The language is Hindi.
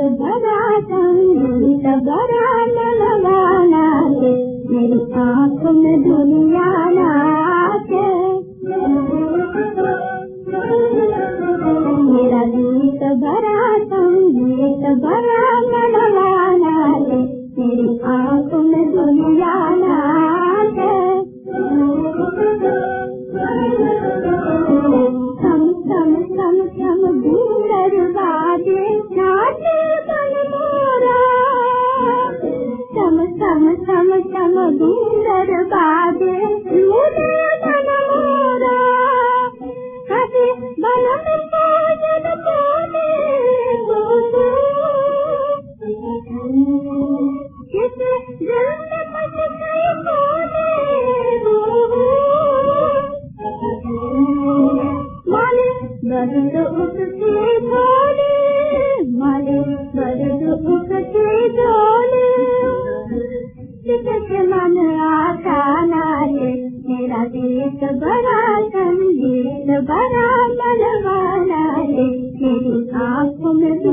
भरा संगीत भरा मनवाना है, मेरी आँखों में दुनिया नाचे। मेरा गीत भरा संगीत भरा मनवाना है, मेरी आँखों में दुनिया नाचे। सम सम सम सम घूंघर बाजे नाचे मन मोरा, सम सम सम सम घूंघर बाजे नाचे मन मोरा। कभी बलम भोजन पाने बोलो, किस दिल में बस गई बोले माले दर्द उसके झोले, माले दर्द उसके झोले। जिससे मन आता नाचे, मेरा गीत बड़ा संगीत बड़ा मनवाना है, मेरी आँखों में